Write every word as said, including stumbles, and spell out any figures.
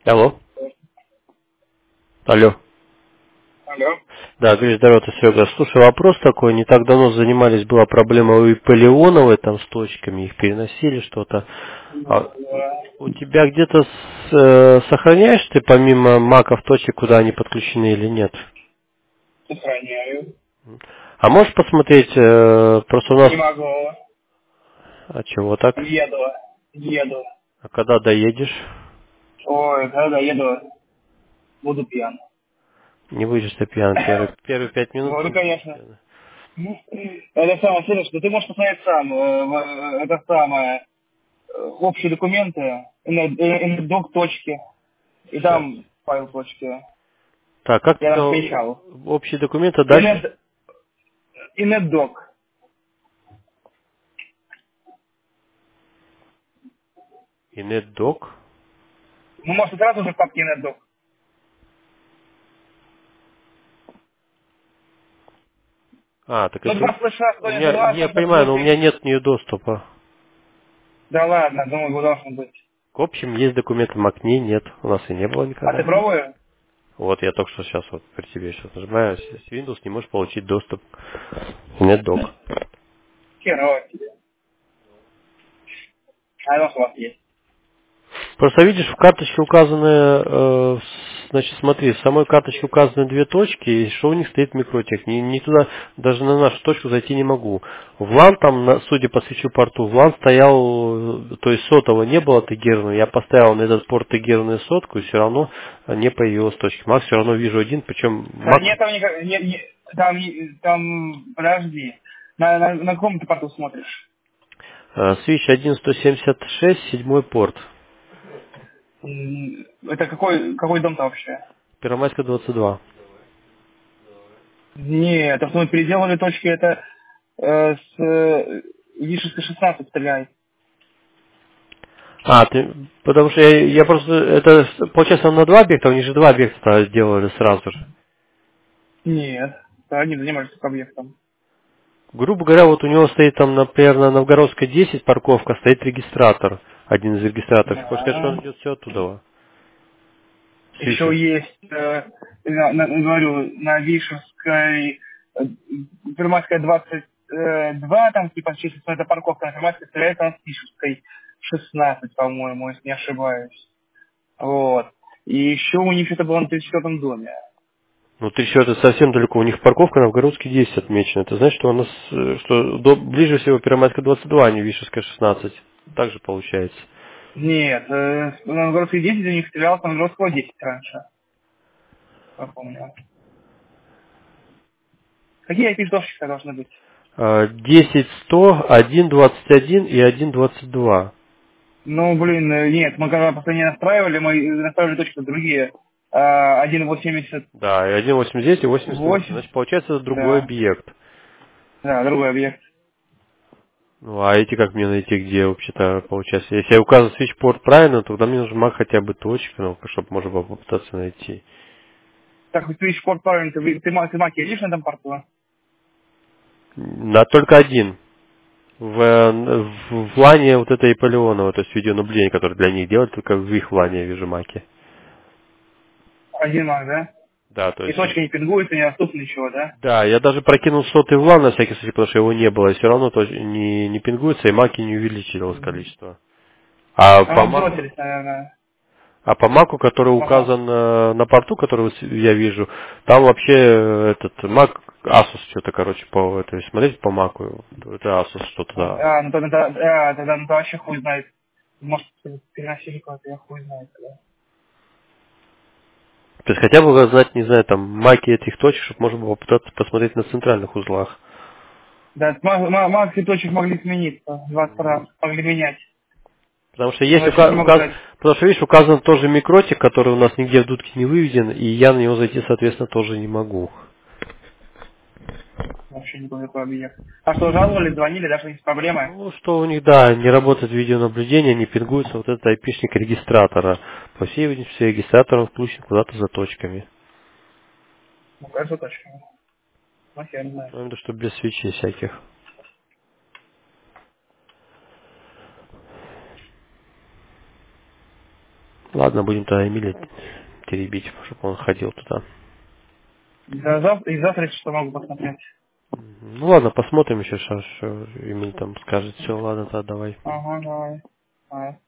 Алло. Алло. Алло. Да, говорит, здорово, ты, Серега. Слушай, вопрос такой. Не так давно занимались, была проблема у Полеоновой, там с точками, их переносили что-то. А Да, у тебя где-то с- э, сохраняешь ты помимо маков точек, куда они подключены или нет? сохраняю. А можешь посмотреть, э, просто у нас... Не могу. А чего так? Еду. Еду. А когда доедешь? Ой, когда еду, буду пьян. Не будешь ты пьян. Первые, первые пять минут Говорю, не будешь конечно. пьян. Это самое интересное, что ты можешь посмотреть сам. э, в- э, Это самое. э, Общие документы, док точки, и Сейчас. там файл точки. Так, как Я тебе там скачал. общие документы дальше? Инет, инетдок. И NetDoc. Ну, может, сразу же в папке инетдок. А, так Ну, если... два слэша, У сто девяносто меня, два, я шестьдесят понимаю, но у восемь. меня нет в нее доступа. Да ладно, думаю, вы должен быть. К общем, есть документы, а к ней нет. У нас и не было А ты никогда. пробуешь? Вот, я только что сейчас вот при тебе сейчас нажимаю, с с Windows не можешь получить доступ в NetDoc. Херово тебе. А оно у вас есть. Просто видишь, в карточке указаны, э, с- значит, смотри, в самой карточке указаны две точки, и что у них стоит микротех. Не, не туда, даже на нашу точку зайти не могу. В лан там, на- судя по свечу порту, в лан стоял, э, то есть сотового не было тегированного, я поставил на этот порт тегированную сотку, и все равно не появилась точки. Мак все равно вижу один, причем Да Мак нет, там никак, не, не- там, не- там, подожди. На, на, на каком ты порту смотришь? э, свич один сто семьдесят шесть, седьмой порт, М, Это какой, какой дом-то вообще? Первомайская двадцать два. Нет, это что мы переделали точки, это э, с э, Вишевской шестнадцать стреляет. А, ты, потому что я, я просто, это, получается, на два объекта, у них же два объекта сделали сразу же. Нет, они занимались только объектом. Грубо говоря, вот у него стоит там, например, на Новгородской десять парковка, стоит регистратор, один из регистраторов. Хочешь сказать, что Да. он идет все оттуда? Еще Свищу. есть, э, на- на- говорю, на Вишевской, э, Первомайская двадцать два, там типа числится эта парковка, на Первомайской стреляет на Вишевской шестнадцать, по-моему, если не ошибаюсь. Вот. И еще у них что-то было на тридцать четвёртом доме. Ну, ты еще это совсем далеко. У них парковка Новгородской десять отмечена. Это значит, что у нас, э, что до- ближе всего Первомайская двадцать два, а не Вишевская шестнадцать. Так же получается. Нет, э, на Новгородской десять у них стрелялось на Новгородского десять раньше, я помню. Какие ай пи-шки должны быть? А, десять сто, один двадцать один и один двадцать два. Ну, блин, э, нет, мы когда последнее настраивали, мы настраивали точки другие. А, один восемьдесят Да, и один восемьдесят девять и восемьдесят восемь. восемь, Значит, получается, это другой да, объект. да, другой объект. Ну, а эти как мне найти, где вообще-то получается? Если я указываю switchport правильно, тогда мне нужен маг хотя бы точка, ну, чтобы можно было попытаться найти. Так, ты спорт правильно, ты, вы- ты, ма- ты маки видишь на этом порту? На только один. В, э, в, в лане вот этой Полеонова, то есть видеонаблюдение, которое для них делают, только в их лане я вижу маки. Один мак, да? Да, то И есть, точка не пингуется, не доступна ничего, да? да, я даже прокинул сотый в лан на всякий случай, потому что его не было, и все равно то, не, не пингуется, и маки не увеличилось Мгм. количество. А А по мы маку, бросились, наверное. А по маку, который Ага. указан э, на порту, который вот я вижу, там вообще э, этот мак Asus что-то, короче, по этой смотреть по маку, это Asus что-то, да. А, ну тогда, а, тогда ну, вообще хуй знает. Может, переносили куда-то, я хуй знает. Да. То есть хотя бы знать, не знаю, там маки этих точек, чтобы можно было попытаться посмотреть на центральных узлах. Да, ма- ма- макси точек могли смениться двадцать раз, могли менять. Потому что Но есть я сейчас не ука- могу указ... сказать. потому что, видишь, указан тоже микротик, который у нас нигде в дудке не выведен, и я на него зайти, соответственно, тоже не могу. Вообще никакой такой объект. А что, жаловались, звонили, даже есть проблемы? Ну, что у них, да, не работает видеонаблюдение, не пингуется вот этот айпишник регистратора. По всей видимости, регистратор он включен куда-то за точками. Ну, кажется, точно. Ну, я не знаю. Ну, именно что без свечей всяких. Ладно, будем тогда Эмиля теребить, чтобы он ходил туда. Да, завтра, и завтра, если что, могу посмотреть. Ну ладно, посмотрим еще, что, что Эмиль там скажет. Все, ладно, тогда давай. Ага, давай. Давай.